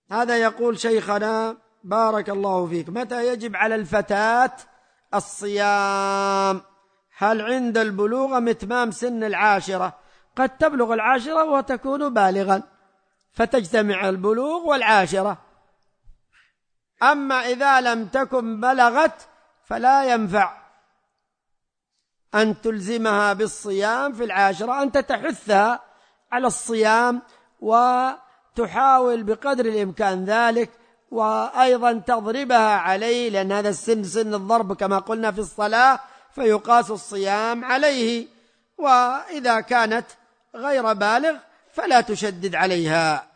هذا يقول شيخنا بارك الله فيك: متى يجب على الفتاة الصيام؟ هل عند البلوغ أم إتمام سن العاشرة؟ قد تبلغ العاشرة وتكون بالغا فتجتمع البلوغ والعاشرة، أما إذا لم تكن بلغت فلا ينفع أن تلزمها بالصيام في العاشرة، أنت تحثها على الصيام وتحاول بقدر الإمكان ذلك، وأيضا تضربها عليه، لأن هذا السن سن الضرب كما قلنا في الصلاة، فيقاس الصيام عليه. وإذا كانت غير بالغ فلا تشدد عليها.